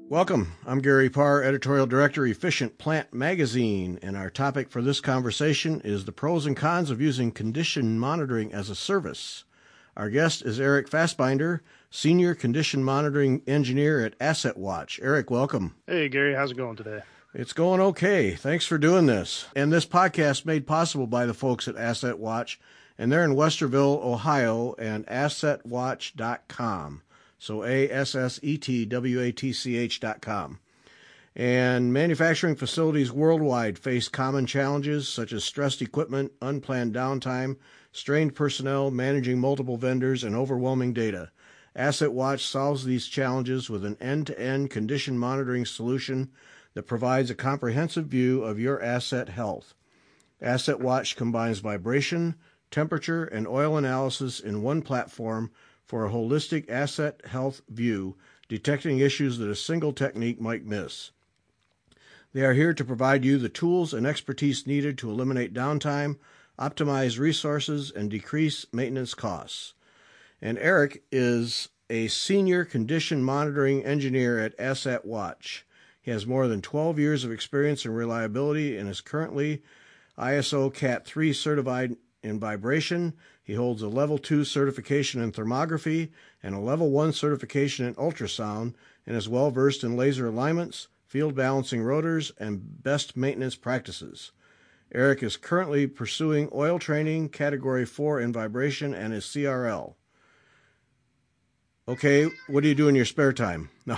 Welcome. I'm Gary Parr, Editorial Director, Efficient Plant Magazine, and our topic for this conversation is the pros and cons of using condition monitoring as a service. Our guest is Eric Fassbinder, Senior Condition Monitoring Engineer at AssetWatch. Eric, welcome. Hey, Gary. How's it going today? It's going okay. Thanks for doing this. And this podcast made possible by the folks at AssetWatch, and they're in Westerville, Ohio, and AssetWatch.com. So AssetWatch.com. And manufacturing facilities worldwide face common challenges such as stressed equipment, unplanned downtime, strained personnel, managing multiple vendors, and overwhelming data. AssetWatch solves these challenges with an end-to-end condition monitoring solution that provides a comprehensive view of your asset health. AssetWatch combines vibration, temperature, and oil analysis in one platform for a holistic asset health view, detecting issues that a single technique might miss. They are here to provide you the tools and expertise needed to eliminate downtime, optimize resources, and decrease maintenance costs. And Eric is a Senior Condition Monitoring Engineer at AssetWatch. He has more than 12 years of experience in reliability and is currently ISO Cat 3 certified in vibration. He holds a Level 2 certification in thermography and a Level 1 certification in ultrasound and is well versed in laser alignments, field balancing rotors, and best maintenance practices. Eric is currently pursuing oil training, Category 4 in vibration, and his CRL. Okay, what do you do in your spare time? No.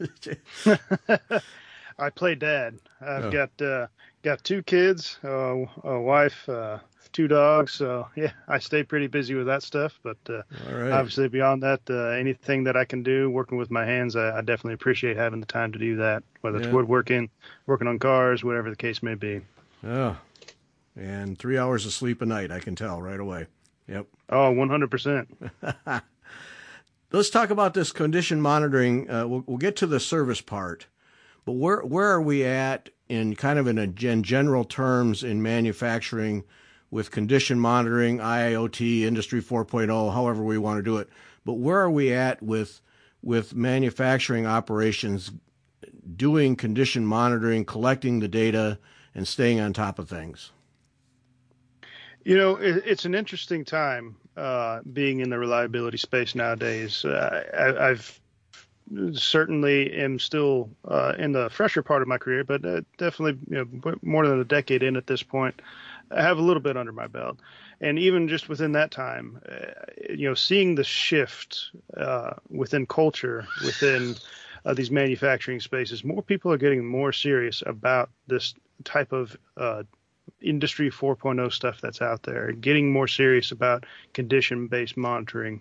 I play dad. I've got two kids, a wife, 2 dogs. So yeah, I stay pretty busy with that stuff. But obviously beyond that, anything that I can do working with my hands, I definitely appreciate having the time to do that, whether it's woodworking, working on cars, whatever the case may be. Oh, and 3 hours of sleep a night, I can tell right away. Yep. Oh, 100%. Let's talk about this condition monitoring. We'll get to the service part, but where are we at in kind of in general terms in manufacturing with condition monitoring, IoT, Industry 4.0, however we want to do it. But where are we at with manufacturing operations doing condition monitoring, collecting the data, and staying on top of things? You know, it's an interesting time being in the reliability space nowadays. I've certainly am still in the fresher part of my career, but definitely more than a decade in at this point. I have a little bit under my belt. And even just within that time, seeing the shift within culture, within these manufacturing spaces, more people are getting more serious about this type of Industry 4.0 stuff that's out there, getting more serious about condition-based monitoring.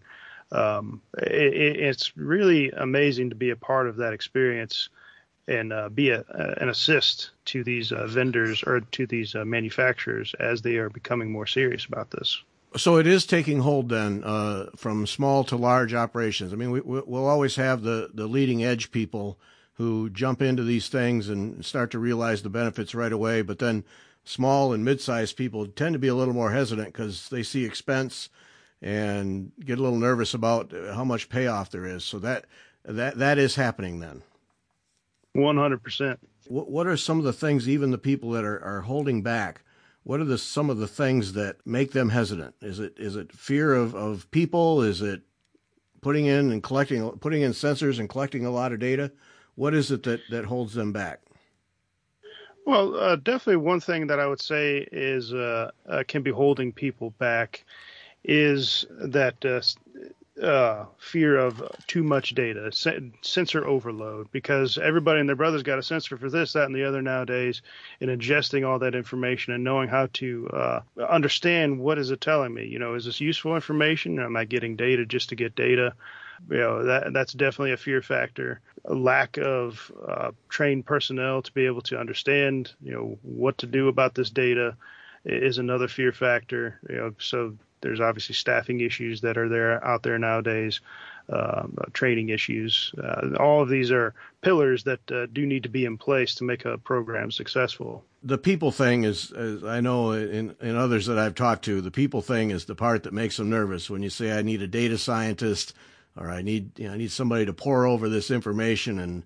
It's really amazing to be a part of that experience and be an assist to these vendors or to these manufacturers as they are becoming more serious about this. So it is taking hold then from small to large operations. I mean, we'll always have the leading edge people who jump into these things and start to realize the benefits right away, but then small and mid-sized people tend to be a little more hesitant because they see expense and get a little nervous about how much payoff there is. So that is happening then. 100%. What are some of the things, even the people that are holding back, what are some of the things that make them hesitant? Is it fear of people? Is it putting in sensors and collecting a lot of data? What is it that holds them back? Well, definitely one thing that I would say is can be holding people back is that fear of too much data, sensor overload, because everybody and their brother's got a sensor for this, that, and the other nowadays, and ingesting all that information and knowing how to understand what is it telling me. Is this useful information? Am I getting data just to get data? That's definitely a fear factor. A lack of trained personnel to be able to understand, what to do about this data is another fear factor. So there's obviously staffing issues that are out there nowadays, training issues. All of these are pillars that do need to be in place to make a program successful. The people thing is I know in others that I've talked to, the people thing is the part that makes them nervous. When you say I need a data scientist or I need somebody to pore over this information and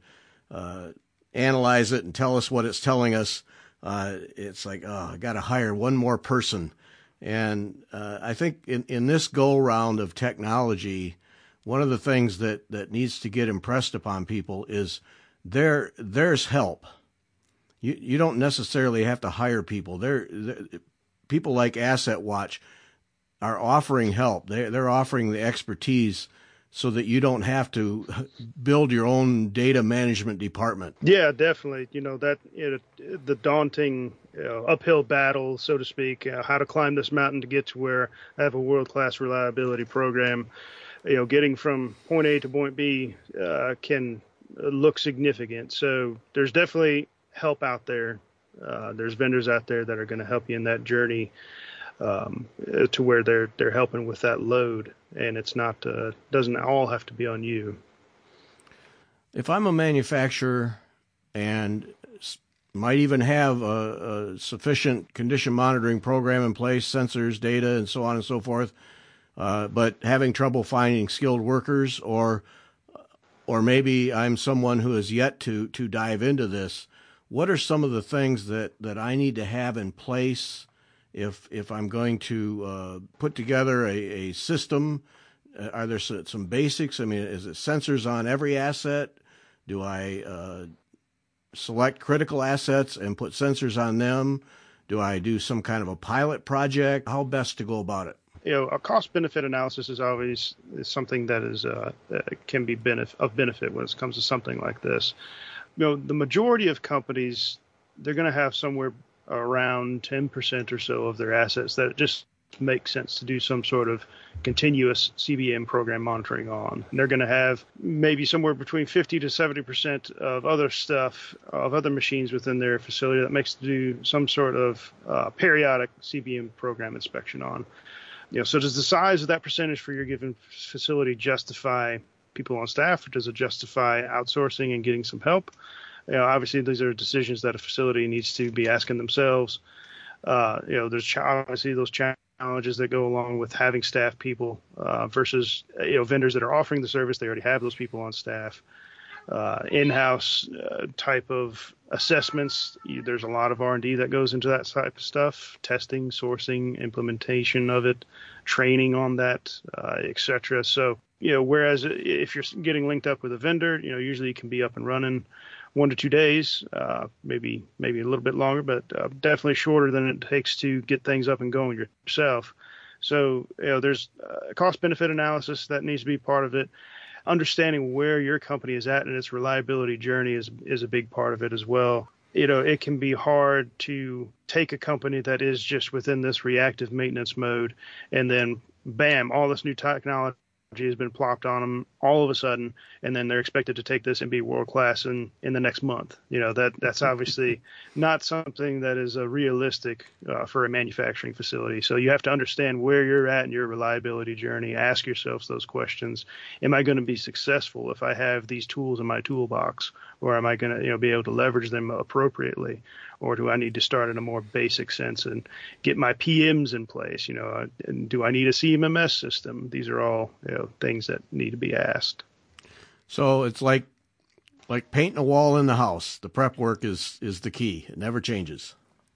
analyze it and tell us what it's telling us, it's like, oh, I got to hire one more person. And I think in this go-round of technology, one of the things that needs to get impressed upon people is there's help. You don't necessarily have to hire people. People like Asset Watch are offering help. They're offering the expertise so that you don't have to build your own data management department. Yeah, definitely. The daunting uphill battle, so to speak, how to climb this mountain to get to where I have a world-class reliability program. Getting from point A to point B can look significant. So there's definitely help out there. There's vendors out there that are going to help you in that journey to where they're helping with that load, and it's not doesn't all have to be on you. If I'm a manufacturer and might even have a sufficient condition monitoring program in place, sensors, data, and so on and so forth, but having trouble finding skilled workers, or maybe I'm someone who has yet to dive into this, what are some of the things that I need to have in place if I'm going to put together a system? Are there some basics? I mean, is it sensors on every asset? Do I select critical assets and put sensors on them? Do I do some kind of a pilot project? How best to go about it? A cost-benefit analysis is always something that is can be of benefit when it comes to something like this. The majority of companies, they're going to have somewhere around 10% or so of their assets that it just makes sense to do some sort of continuous CBM program monitoring on. And they're going to have maybe somewhere between 50 to 70% of other stuff, of other machines within their facility that makes to do some sort of periodic CBM program inspection on. So does the size of that percentage for your given facility justify people on staff, or does it justify outsourcing and getting some help? Obviously, these are decisions that a facility needs to be asking themselves. There's obviously those challenges that go along with having staff people versus vendors that are offering the service. They already have those people on staff. In-house type of assessments. There's a lot of R&D that goes into that type of stuff: testing, sourcing, implementation of it, training on that, etc. So, whereas if you're getting linked up with a vendor, usually you can be up and running 1 to 2 days, maybe a little bit longer, but definitely shorter than it takes to get things up and going yourself. So, there's a cost-benefit analysis that needs to be part of it. Understanding where your company is at in its reliability journey is a big part of it as well. It can be hard to take a company that is just within this reactive maintenance mode and then, bam, all this new technology has been plopped on them all of a sudden, and then they're expected to take this and be world class in the next month. That's obviously not something that is realistic for a manufacturing facility. So you have to understand where you're at in your reliability journey. Ask yourselves those questions. Am I going to be successful if I have these tools in my toolbox, or am I going to be able to leverage them appropriately? Or do I need to start in a more basic sense and get my PMs in place? And do I need a CMMS system? These are all things that need to be asked. So it's like painting a wall in the house. The prep work is the key. It never changes.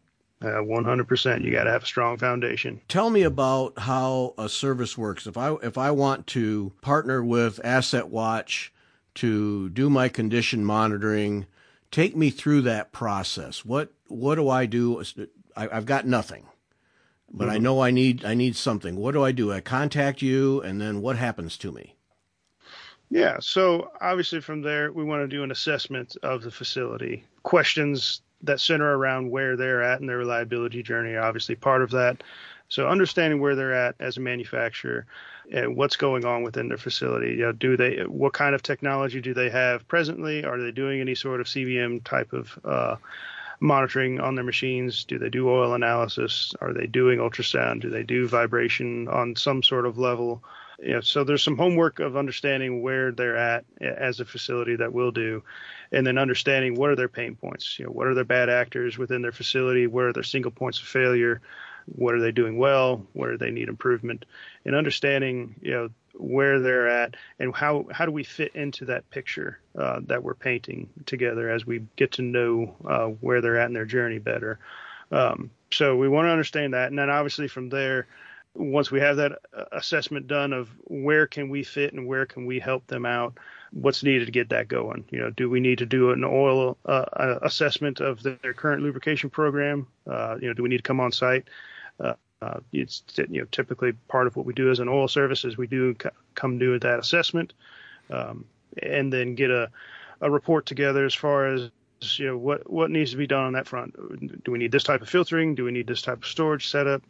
100%. You got to have a strong foundation. Tell me about how a service works. If I want to partner with Asset Watch to do my condition monitoring, take me through that process. What do I do? I've got nothing, but I know I need something. What do? I contact you, and then what happens to me? Yeah, so obviously from there, we want to do an assessment of the facility. Questions that center around where they're at in their reliability journey are obviously part of that. So understanding where they're at as a manufacturer and what's going on within their facility. What kind of technology do they have presently? Are they doing any sort of CBM type of monitoring on their machines? Do they do oil analysis? Are they doing ultrasound? Do they do vibration on some sort of level? So there's some homework of understanding where they're at as a facility that we'll do, and then understanding what are their pain points. What are their bad actors within their facility? Where are their single points of failure? What are they doing well? Where do they need improvement? And understanding, where they're at and how do we fit into that picture that we're painting together as we get to know where they're at in their journey better. So we want to understand that. And then obviously from there, once we have that assessment done of where can we fit and where can we help them out, what's needed to get that going? Do we need to do an oil assessment of their current lubrication program? Do we need to come on site? It's typically part of what we do as an oil service is we do come do that assessment, and then get a report together as far as what needs to be done on that front. Do we need this type of filtering? Do we need this type of storage setup?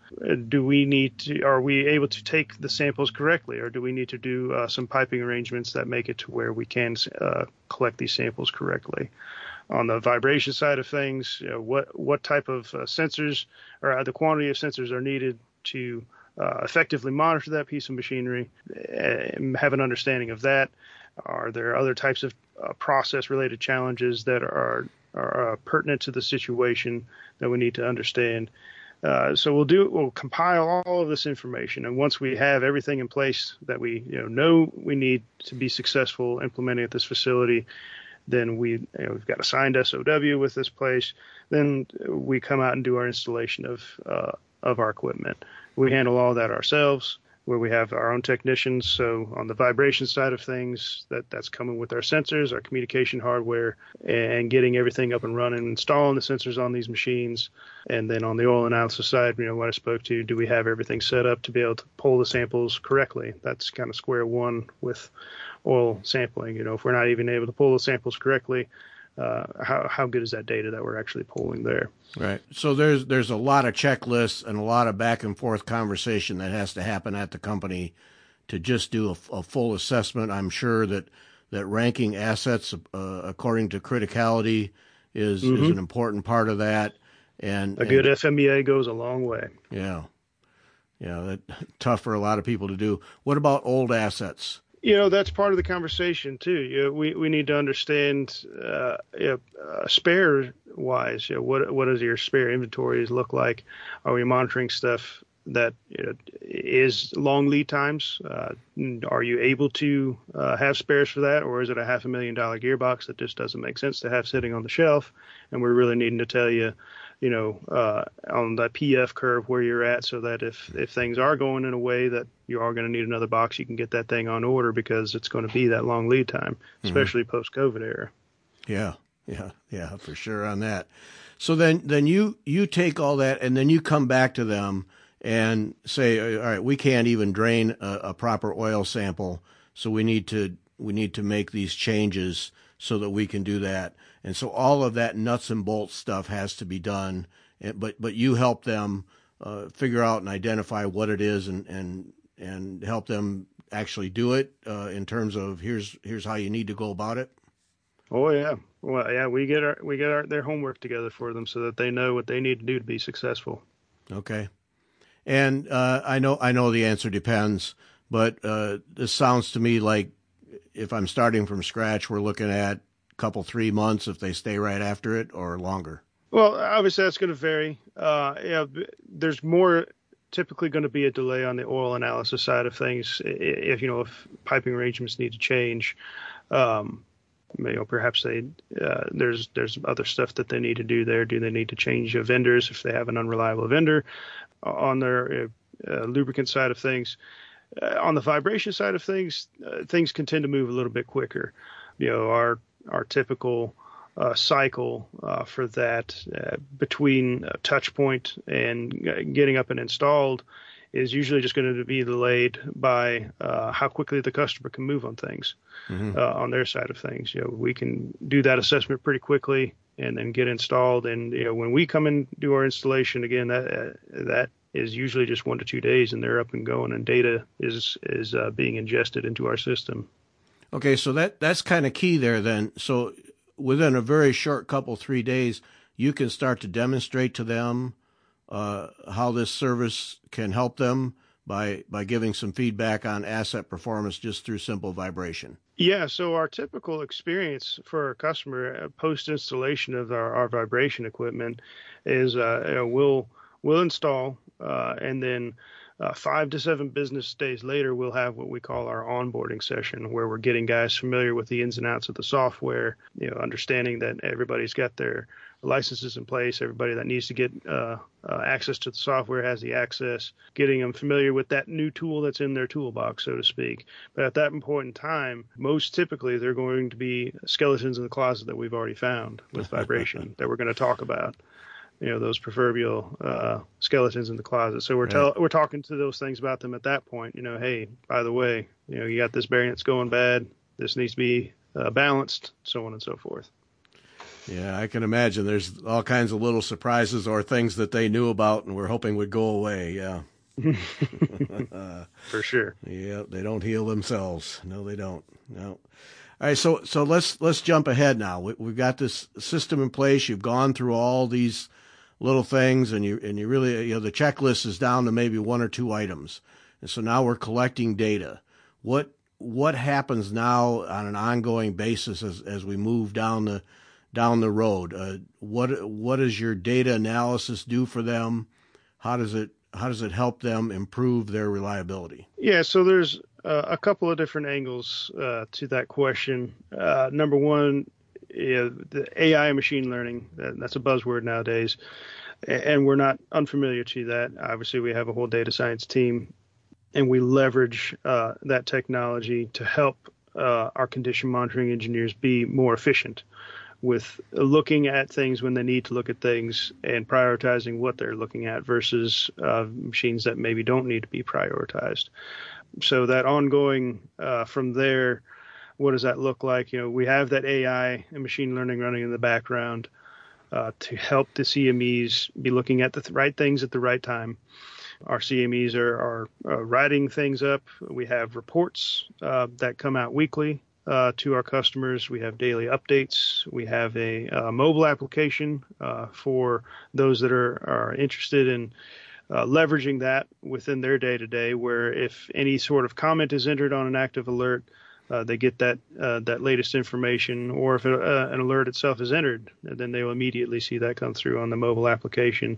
Are we able to take the samples correctly, or do we need to do some piping arrangements that make it to where we can collect these samples correctly? On the vibration side of things, what type of sensors or the quantity of sensors are needed to effectively monitor that piece of machinery, and have an understanding of that. Are there other types of process-related challenges that are pertinent to the situation that we need to understand? So we'll compile all of this information, and once we have everything in place that we know we need to be successful implementing at this facility, then we've got a signed SOW with this place. Then we come out and do our installation of our equipment. We handle all that ourselves, where we have our own technicians. So on the vibration side of things, that's coming with our sensors, our communication hardware, and getting everything up and running, installing the sensors on these machines. And then on the oil analysis side, what I spoke to, do we have everything set up to be able to pull the samples correctly? That's kind of square one with oil sampling. If we're not even able to pull the samples correctly, how good is that data that we're actually pulling there? Right. So there's a lot of checklists and a lot of back and forth conversation that has to happen at the company to just do a full assessment. I'm sure that ranking assets according to criticality is an important part of that. And a good FMEA goes a long way. Yeah. That's tough for a lot of people to do. What about old assets? That's part of the conversation too. We need to understand spare wise. What does your spare inventories look like? Are we monitoring stuff that is long lead times? Are you able to have spares for that, or is it a $500,000 gearbox that just doesn't make sense to have sitting on the shelf? And we're really needing to tell you, on that PF curve where you're at, so that if things are going in a way that you are going to need another box, you can get that thing on order, because it's going to be that long lead time, especially post-COVID era. Yeah, for sure on that. So then you take all that and then you come back to them and say, all right, we can't even drain a proper oil sample, so we need to make these changes so that we can do that. And so all of that nuts and bolts stuff has to be done, but you help them figure out and identify what it is and help them actually do it in terms of here's how you need to go about it. Oh yeah, well yeah, we get their homework together for them so that they know what they need to do to be successful. Okay, and I know the answer depends, but this sounds to me like if I'm starting from scratch, we're looking at couple 3 months if they stay right after it, or longer? Well, obviously that's going to vary. There's more typically going to be a delay on the oil analysis side of things. If piping arrangements need to change, perhaps there's other stuff that they need to do there. Do they need to change vendors if they have an unreliable vendor on their lubricant side of things? On the vibration side of things, things can tend to move a little bit quicker. Our typical cycle for that between touch point and getting up and installed is usually just going to be delayed by how quickly the customer can move on things on their side of things. We can do that assessment pretty quickly and then get installed. And when we come and do our installation again, that is usually just 1 to 2 days, and they're up and going, and data is being ingested into our system. Okay, so that's kind of key there then. So within a very short 3 days, you can start to demonstrate to them how this service can help them by giving some feedback on asset performance just through simple vibration. Yeah, so our typical experience for our customer post-installation of our vibration equipment is we'll install and then 5 to 7 business days later, we'll have what we call our onboarding session, where we're getting guys familiar with the ins and outs of the software, understanding that everybody's got their licenses in place, everybody that needs to get access to the software has the access, getting them familiar with that new tool that's in their toolbox, so to speak. But at that point in time, most typically they're going to be skeletons in the closet that we've already found with vibration that we're going to talk about. Those proverbial skeletons in the closet. So we're talking to those things about them at that point. Hey, by the way, you got this bearing that's going bad. This needs to be balanced, so on and so forth. Yeah, I can imagine there's all kinds of little surprises or things that they knew about and we're hoping would go away. Yeah. For sure. Yeah, they don't heal themselves. No, they don't. No. All right, so let's jump ahead now. We've got this system in place. You've gone through all these little things, and you really, the checklist is down to maybe 1 or 2 items, and so now we're collecting data. What happens now on an ongoing basis as we move down the road? What does your data analysis do for them? How does it help them improve their reliability? Yeah, so there's a couple of different angles to that question. Number one, the AI and machine learning, that's a buzzword nowadays, and we're not unfamiliar to that. Obviously, we have a whole data science team, and we leverage that technology to help our condition monitoring engineers be more efficient with looking at things when they need to look at things and prioritizing what they're looking at versus machines that maybe don't need to be prioritized. So that ongoing from there, what does that look like? We have that AI and machine learning running in the background to help the CMEs be looking at the right things at the right time. Our CMEs are writing things up. We have reports that come out weekly to our customers. We have daily updates. We have a mobile application for those that are interested in leveraging that within their day-to-day, where if any sort of comment is entered on an active alert, they get that latest information, or if an alert itself is entered, then they will immediately see that come through on the mobile application.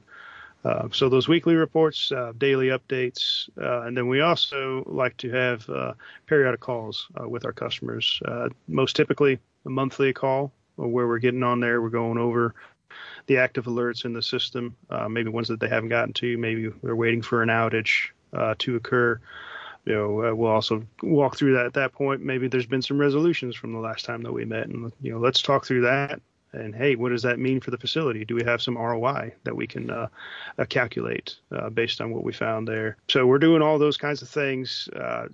So those weekly reports, daily updates, and then we also like to have periodic calls with our customers. Most typically a monthly call where we're getting on there, we're going over the active alerts in the system, maybe ones that they haven't gotten to, maybe they're waiting for an outage to occur. We'll also walk through that at that point. Maybe there's been some resolutions from the last time that we met, and let's talk through that. And hey, what does that mean for the facility? Do we have some ROI that we can calculate based on what we found there? So we're doing all those kinds of things.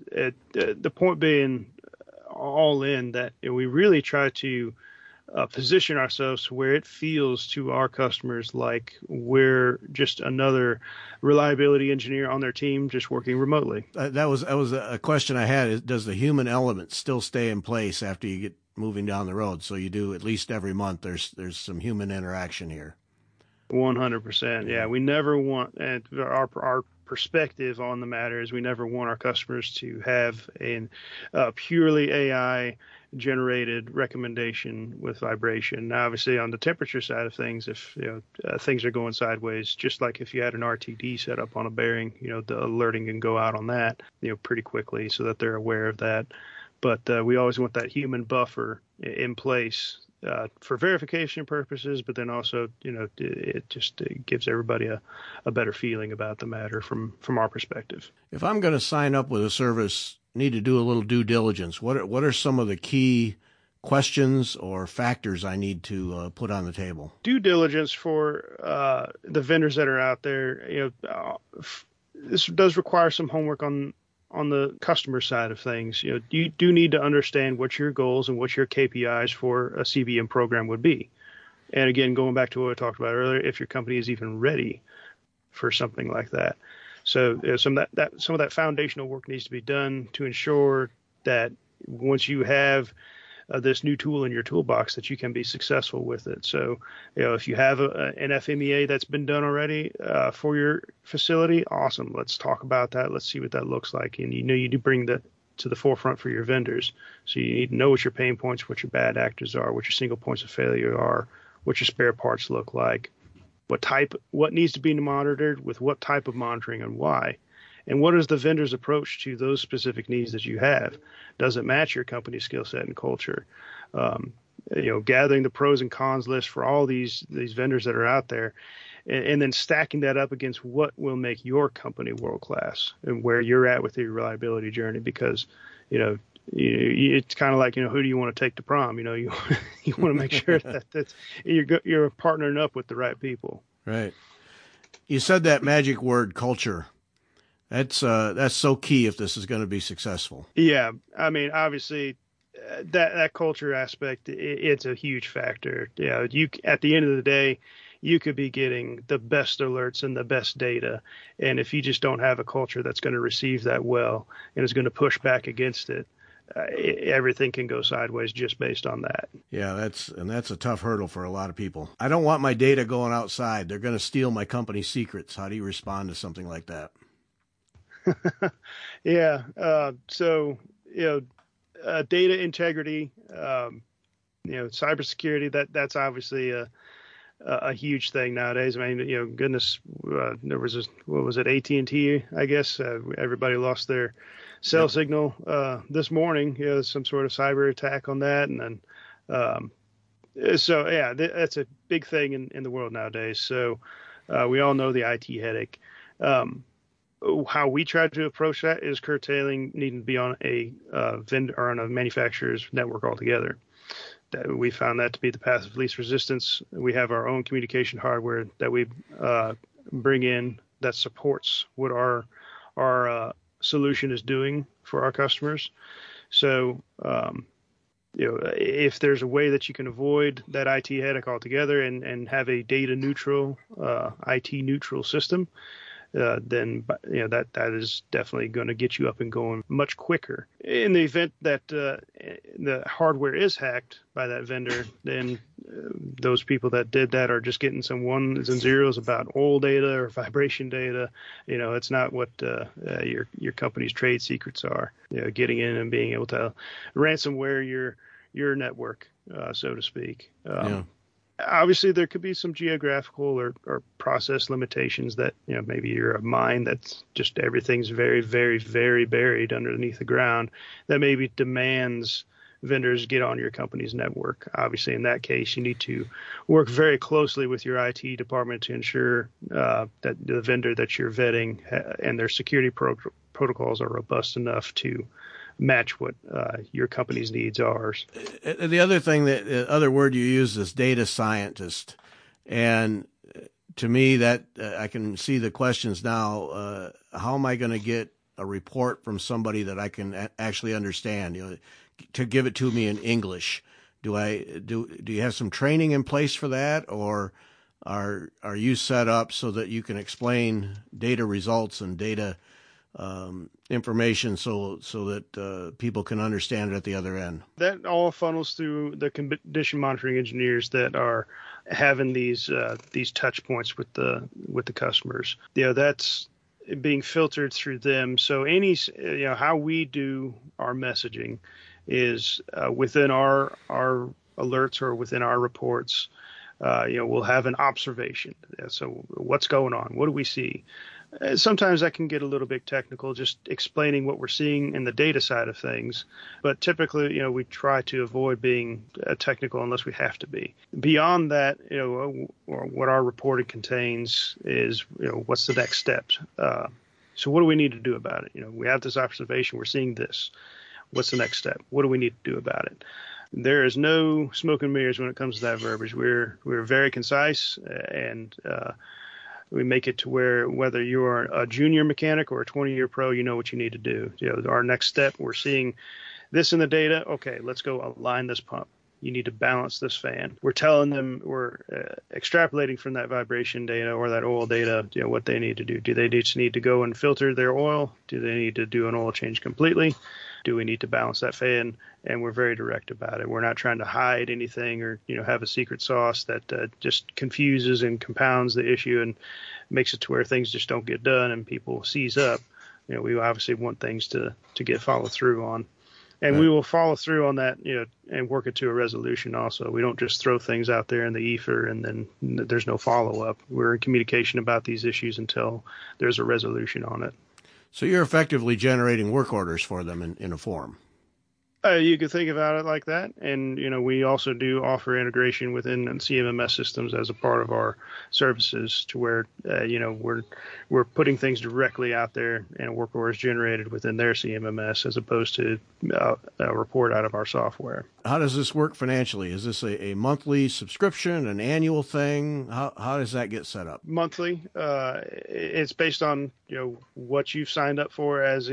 The point being, all in that we really try to position ourselves where it feels to our customers like we're just another reliability engineer on their team, just working remotely. That was a question I had. Does the human element still stay in place after you get moving down the road? So you do at least every month. There's some human interaction here. 100%. Yeah, we never want, and our perspective on the matter is we never want our customers to have a purely AI generated recommendation with vibration. Now, obviously, on the temperature side of things, if things are going sideways, just like if you had an RTD set up on a bearing, the alerting can go out on that, pretty quickly, so that they're aware of that. But we always want that human buffer in place for verification purposes, but then also, it gives everybody a better feeling about the matter from our perspective. If I'm going to sign up with a service, need to do a little due diligence, what are some of the key questions or factors I need to put on the table? Due diligence for the vendors that are out there, this does require some homework on the customer side of things. You do need to understand what your goals and what your KPIs for a CBM program would be. And again, going back to what I talked about earlier, if your company is even ready for something like that. So some of that foundational work needs to be done to ensure that once you have this new tool in your toolbox, that you can be successful with it. So, if you have an FMEA that's been done already for your facility, awesome. Let's talk about that. Let's see what that looks like. And you do bring that to the forefront for your vendors. So you need to know what your pain points, what your bad actors are, what your single points of failure are, what your spare parts look like, what needs to be monitored with what type of monitoring and why. And what is the vendor's approach to those specific needs that you have? Does it match your company's skill set and culture? Gathering the pros and cons list for all these vendors that are out there, and then stacking that up against what will make your company world class and where you're at with your reliability journey. Because, it's kind of like, who do you want to take to prom? You you want to make sure that you're partnering up with the right people. Right. You said that magic word, culture. That's so key if this is going to be successful. Yeah, I mean, obviously, that culture aspect, it's a huge factor. You at the end of the day, you could be getting the best alerts and the best data, and if you just don't have a culture that's going to receive that well and is going to push back against it, everything can go sideways just based on that. Yeah, that's a tough hurdle for a lot of people. I don't want my data going outside. They're going to steal my company's secrets. How do you respond to something like that? Yeah. Data integrity, cybersecurity, that's obviously a huge thing nowadays. I mean, goodness, there was what was it, AT&T, I guess, everybody lost their cell signal this morning. Some sort of cyber attack on that. And then, that's a big thing in the world nowadays. So we all know the IT headache. How we try to approach that is curtailing needing to be on a vendor or on a manufacturer's network altogether. We found that to be the path of least resistance. We have our own communication hardware that we bring in that supports what our solution is doing for our customers. So, if there's a way that you can avoid that IT headache altogether and have a data neutral, IT neutral system, then that is definitely going to get you up and going much quicker. In the event that the hardware is hacked by that vendor, then those people that did that are just getting some ones and zeros about oil data or vibration data. It's not what your company's trade secrets are. Getting in and being able to ransomware your network, so to speak. Obviously, there could be some geographical or process limitations that, maybe you're a mine that's just everything's very, very, very buried underneath the ground that maybe demands vendors get on your company's network. Obviously, in that case, you need to work very closely with your IT department to ensure that the vendor that you're vetting and their security protocols are robust enough to match what your company's needs are. The other thing, the other word you use is data scientist. And to me, that I can see the questions now. How am I going to get a report from somebody that I can actually understand, to give it to me in English? Do you have some training in place for that, or are you set up so that you can explain data results and data information so that people can understand it at the other end? That all funnels through the condition monitoring engineers that are having these touch points with the customers. That's being filtered through them. So how we do our messaging is within our alerts or within our reports. We'll have an observation. So what's going on? What do we see? Sometimes that can get a little bit technical, just explaining what we're seeing in the data side of things. But typically, we try to avoid being technical unless we have to be. Beyond that, what our reporting contains is, what's the next steps? So what do we need to do about it? We have this observation. We're seeing this. What's the next step? What do we need to do about it? There is no smoke and mirrors when it comes to that verbiage. We're very concise, and we make it to where whether you're a junior mechanic or a 20-year pro, you know what you need to do. Our next step, we're seeing this in the data. Okay, let's go align this pump. You need to balance this fan. We're telling them, we're extrapolating from that vibration data or that oil data, what they need to do. Do they just need to go and filter their oil? Do they need to do an oil change completely? Do we need to balance that fan? And we're very direct about it. We're not trying to hide anything or, have a secret sauce that just confuses and compounds the issue and makes it to where things just don't get done and people seize up. We obviously want things to get followed through on. And we will follow through on that, and work it to a resolution also. We don't just throw things out there in the ether and then there's no follow-up. We're in communication about these issues until there's a resolution on it. So you're effectively generating work orders for them in a form. You could think about it like that, and we also do offer integration within CMMS systems as a part of our services, to where we're putting things directly out there and work orders generated within their CMMS as opposed to a report out of our software. How does this work financially? Is this a monthly subscription, an annual thing? How does that get set up? Monthly. It's based on what you've signed up for as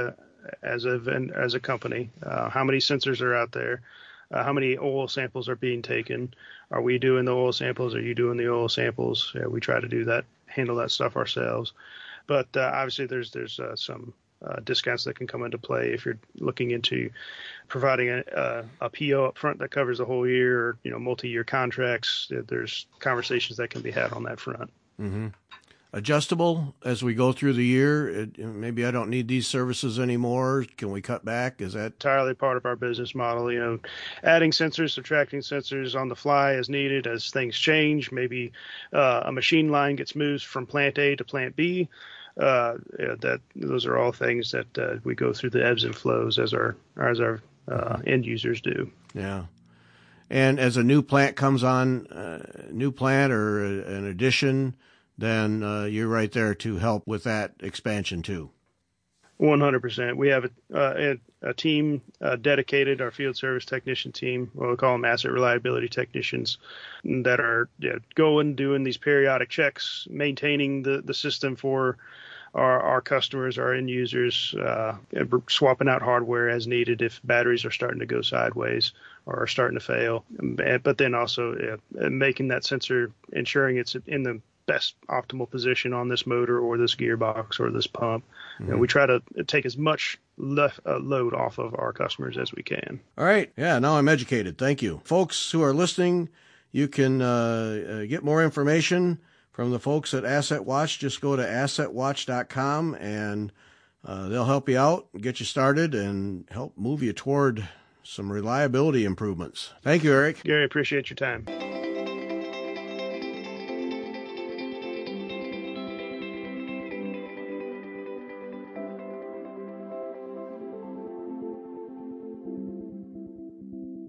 a company, how many sensors are out there, how many oil samples are being taken. Are we doing the oil samples? Are you doing the oil samples? We try to do that, handle that stuff ourselves. But obviously there's some discounts that can come into play if you're looking into providing a PO up front that covers the whole year, or multi-year contracts. There's conversations that can be had on that front. Mm-hmm. Adjustable as we go through the year? Maybe I don't need these services anymore. Can we cut back? Is that entirely part of our business model? Adding sensors, subtracting sensors on the fly as needed as things change. Maybe a machine line gets moved from plant A to plant B. Those are all things that we go through the ebbs and flows as our end users do. Yeah. And as a new plant comes on, new plant or an addition, then you're right there to help with that expansion too. 100%. We have a team dedicated, our field service technician team, what we call them asset reliability technicians, that are going, doing these periodic checks, maintaining the system for our customers, our end users, swapping out hardware as needed if batteries are starting to go sideways or are starting to fail. But then also making that sensor, ensuring it's in the best optimal position on this motor or this gearbox or this pump. Mm-hmm. We try to take as much load off of our customers as we can. All right. Yeah, now I'm educated. Thank you. Folks who are listening, you can get more information from the folks at Asset Watch. Just go to assetwatch.com and they'll help you out, get you started, and help move you toward some reliability improvements. Thank you, Eric. Gary, appreciate your time.